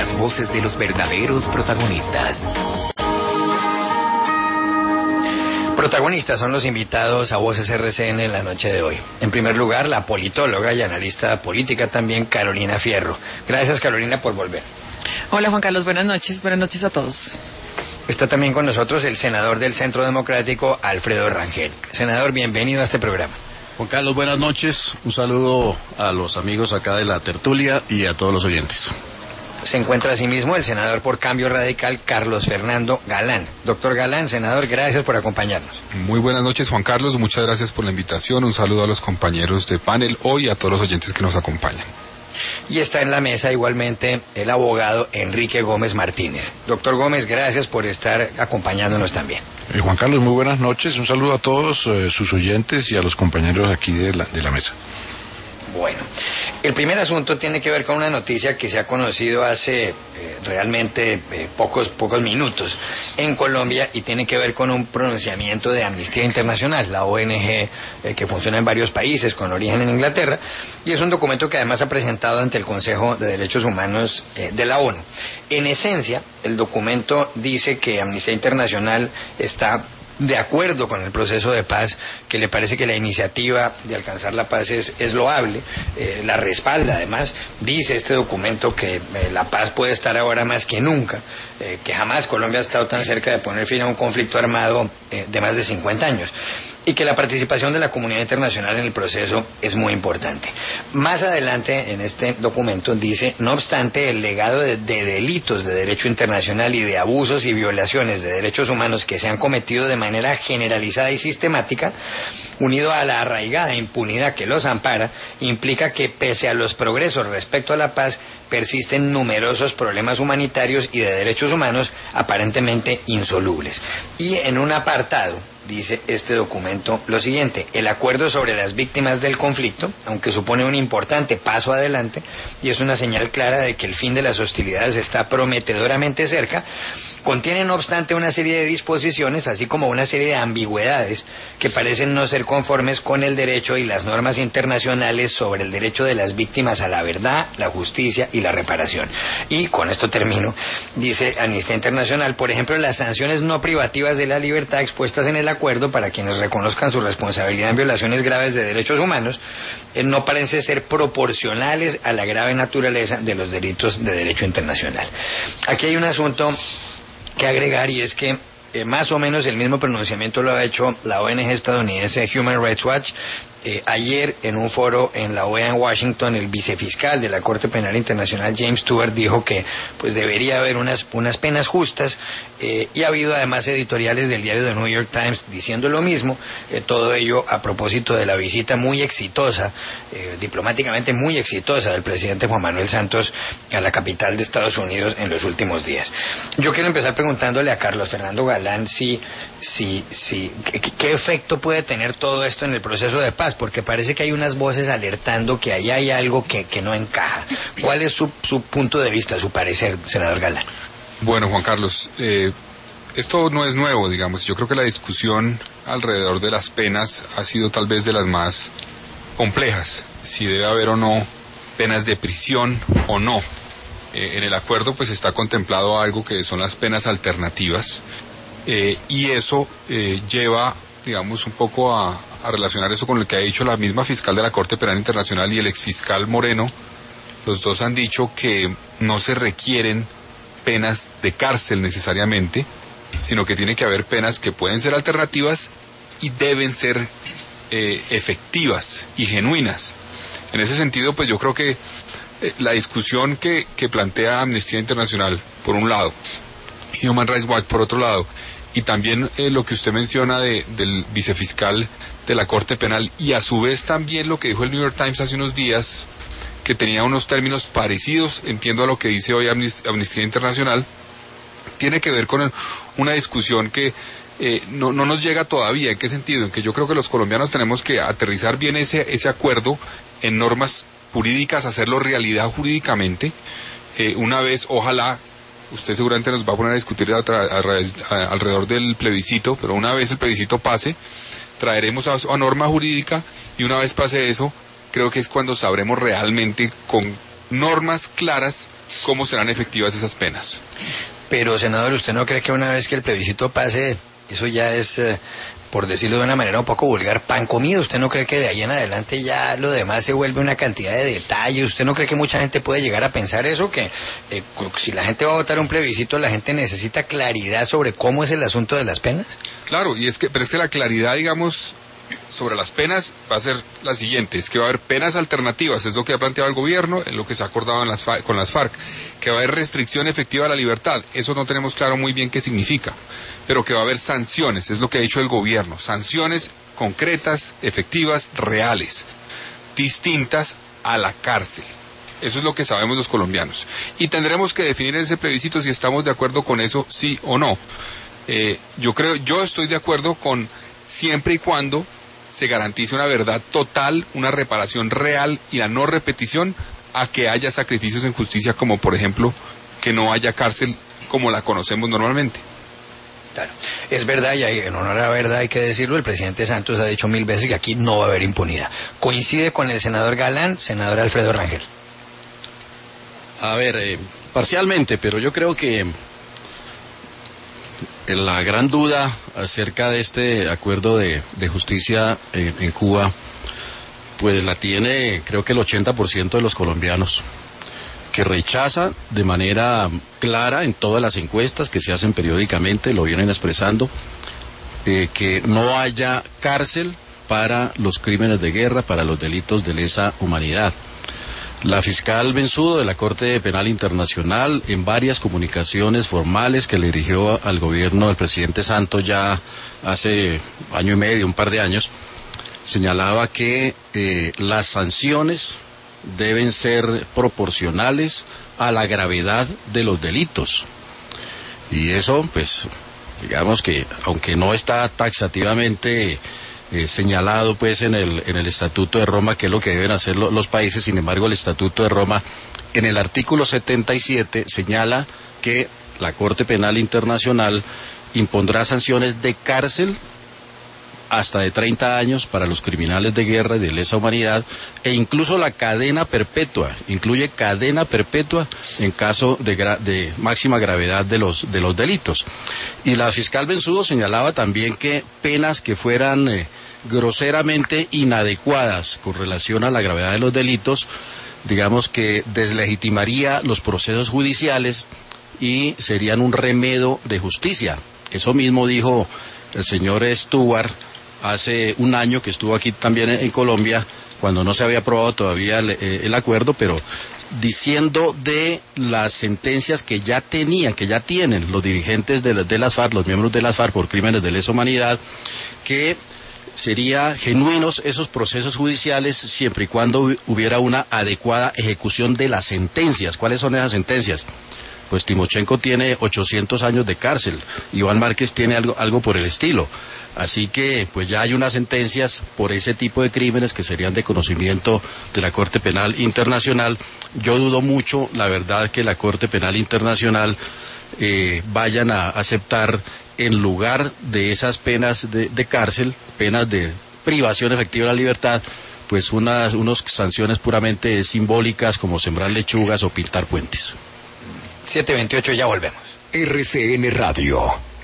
las voces de los verdaderos protagonistas. Protagonistas son los invitados a Voces RCN en la noche de hoy. En primer lugar, la politóloga y analista política también, Carolina Fierro. Gracias, Carolina, por volver. Hola, Juan Carlos, buenas noches a todos. Está también con nosotros el senador del Centro Democrático, Alfredo Rangel. Senador, bienvenido a este programa. Juan Carlos, buenas noches. Un saludo a los amigos acá de la tertulia y a todos los oyentes. Se encuentra asimismo el senador por Cambio Radical, Carlos Fernando Galán. Doctor Galán, senador, gracias por acompañarnos. Muy buenas noches, Juan Carlos. Muchas gracias por la invitación. Un saludo a los compañeros de panel hoy y a todos los oyentes que nos acompañan. Y está en la mesa igualmente el abogado Enrique Gómez Martínez. Doctor Gómez, gracias por estar acompañándonos también. Juan Carlos, muy buenas noches. Un saludo a todos sus oyentes y a los compañeros aquí de la mesa. Bueno, el primer asunto tiene que ver con una noticia que se ha conocido hace realmente pocos minutos en Colombia y tiene que ver con un pronunciamiento de Amnistía Internacional, la ONG que funciona en varios países con origen en Inglaterra, y es un documento que además ha presentado ante el Consejo de Derechos Humanos de la ONU. En esencia, el documento dice que Amnistía Internacional está de acuerdo con el proceso de paz, que le parece que la iniciativa de alcanzar la paz es loable, la respalda además. Dice este documento que la paz puede estar ahora más que nunca, que jamás Colombia ha estado tan cerca de poner fin a un conflicto armado de más de 50 años, y que la participación de la comunidad internacional en el proceso es muy importante. Más adelante en este documento dice, no obstante, el legado de delitos de derecho internacional y de abusos y violaciones de derechos humanos que se han cometido de manera generalizada y sistemática, unido a la arraigada impunidad que los ampara, implica que pese a los progresos respecto a la paz, persisten numerosos problemas humanitarios y de derechos humanos aparentemente insolubles. Y en un apartado dice este documento lo siguiente: el acuerdo sobre las víctimas del conflicto, aunque supone un importante paso adelante y es una señal clara de que el fin de las hostilidades está prometedoramente cerca, contiene no obstante una serie de disposiciones, así como una serie de ambigüedades que parecen no ser conformes con el derecho y las normas internacionales sobre el derecho de las víctimas a la verdad, la justicia y la reparación. Y con esto termino. Dice Amnistía Internacional, por ejemplo, las sanciones no privativas de la libertad expuestas en el acuerdo para quienes reconozcan su responsabilidad en violaciones graves de derechos humanos no parecen ser proporcionales a la grave naturaleza de los delitos de derecho internacional. Aquí hay un asunto que agregar, y es que más o menos el mismo pronunciamiento lo ha hecho la ONG estadounidense Human Rights Watch. Ayer en un foro en la OEA en Washington, el vicefiscal de la Corte Penal Internacional, James Stewart, dijo que pues debería haber unas penas justas, y ha habido además editoriales del diario The New York Times diciendo lo mismo, todo ello a propósito de la visita muy exitosa, diplomáticamente muy exitosa, del presidente Juan Manuel Santos a la capital de Estados Unidos en los últimos días. Yo quiero empezar preguntándole a Carlos Fernando Galán qué efecto puede tener todo esto en el proceso de paz, porque parece que hay unas voces alertando que ahí hay algo que no encaja. ¿Cuál es su punto de vista, su parecer, senador Galán? Bueno, Juan Carlos, esto no es nuevo, digamos. Yo creo que la discusión alrededor de las penas ha sido tal vez de las más complejas, si debe haber o no penas de prisión o no. En el acuerdo pues está contemplado algo que son las penas alternativas, y eso lleva, digamos, un poco a relacionar eso con lo que ha dicho la misma fiscal de la Corte Penal Internacional y el exfiscal Moreno. Los dos han dicho que no se requieren penas de cárcel necesariamente, sino que tiene que haber penas que pueden ser alternativas y deben ser efectivas y genuinas. En ese sentido, pues yo creo que la discusión que plantea Amnistía Internacional, por un lado, y Human Rights Watch, por otro lado, y también lo que usted menciona del vicefiscal de la Corte Penal, y a su vez también lo que dijo el New York Times hace unos días, que tenía unos términos parecidos, entiendo, a lo que dice hoy Amnistía Internacional, tiene que ver con una discusión que no nos llega todavía. ¿En qué sentido? En que yo creo que los colombianos tenemos que aterrizar bien ese acuerdo en normas jurídicas, hacerlo realidad jurídicamente. Una vez, ojalá, usted seguramente nos va a poner a discutir alrededor del plebiscito, pero una vez el plebiscito pase, traeremos a norma jurídica, y una vez pase eso, creo que es cuando sabremos realmente con normas claras cómo serán efectivas esas penas. Pero, senador, ¿usted no cree que una vez que el plebiscito pase, eso ya es, por decirlo de una manera un poco vulgar, pan comido? ¿Usted no cree que de ahí en adelante ya lo demás se vuelve una cantidad de detalles? ¿Usted no cree que mucha gente puede llegar a pensar eso? Que si la gente va a votar un plebiscito, la gente necesita claridad sobre cómo es el asunto de las penas. Claro, pero es que la claridad, digamos, sobre las penas va a ser la siguiente: es que va a haber penas alternativas, es lo que ha planteado el gobierno, es lo que se ha acordado con las FARC, que va a haber restricción efectiva a la libertad, eso no tenemos claro muy bien qué significa, pero que va a haber sanciones, es lo que ha dicho el gobierno, sanciones concretas, efectivas, reales, distintas a la cárcel. Eso es lo que sabemos los colombianos, y tendremos que definir en ese plebiscito si estamos de acuerdo con eso, sí o no. Yo estoy de acuerdo con siempre y cuando se garantice una verdad total, una reparación real y la no repetición a que haya sacrificios en justicia, como por ejemplo que no haya cárcel como la conocemos normalmente. Claro, es verdad, y en honor a la verdad hay que decirlo, el presidente Santos ha dicho 1000 veces que aquí no va a haber impunidad. ¿Coincide con el senador Galán, senador Alfredo Rangel? A ver, parcialmente, pero yo creo que la gran duda acerca de este acuerdo de justicia en Cuba, pues la tiene creo que el 80% de los colombianos, que rechaza de manera clara en todas las encuestas que se hacen periódicamente, lo vienen expresando, que no haya cárcel para los crímenes de guerra, para los delitos de lesa humanidad. La fiscal Bensudo de la Corte Penal Internacional, en varias comunicaciones formales que le dirigió al gobierno del presidente Santos ya hace año y medio, un par de años, señalaba que las sanciones deben ser proporcionales a la gravedad de los delitos. Y eso, pues, digamos que, aunque no está taxativamente señalado pues en el Estatuto de Roma, que es lo que deben hacer los países, sin embargo el Estatuto de Roma en el artículo 77 señala que la Corte Penal Internacional impondrá sanciones de cárcel hasta de 30 años para los criminales de guerra y de lesa humanidad, e incluso la cadena perpetua, incluye cadena perpetua en caso de máxima gravedad de los delitos. Y la fiscal Bensudo señalaba también que penas que fueran groseramente inadecuadas con relación a la gravedad de los delitos, digamos que deslegitimaría los procesos judiciales y serían un remedio de justicia. Eso mismo dijo el señor Stuart hace un año que estuvo aquí también en Colombia, cuando no se había aprobado todavía el acuerdo, pero diciendo de las sentencias que ya tienen los dirigentes de las FARC, los miembros de las FARC por crímenes de lesa humanidad, que serían genuinos esos procesos judiciales siempre y cuando hubiera una adecuada ejecución de las sentencias. ¿Cuáles son esas sentencias? Pues Timochenko tiene 800 años de cárcel, Iván Márquez tiene algo por el estilo. Así que pues ya hay unas sentencias por ese tipo de crímenes que serían de conocimiento de la Corte Penal Internacional. Yo dudo mucho, la verdad, que la Corte Penal Internacional vayan a aceptar, en lugar de esas penas de cárcel, penas de privación efectiva de la libertad, pues unas sanciones puramente simbólicas como sembrar lechugas o pintar puentes. 7:28, ya volvemos. RCN Radio.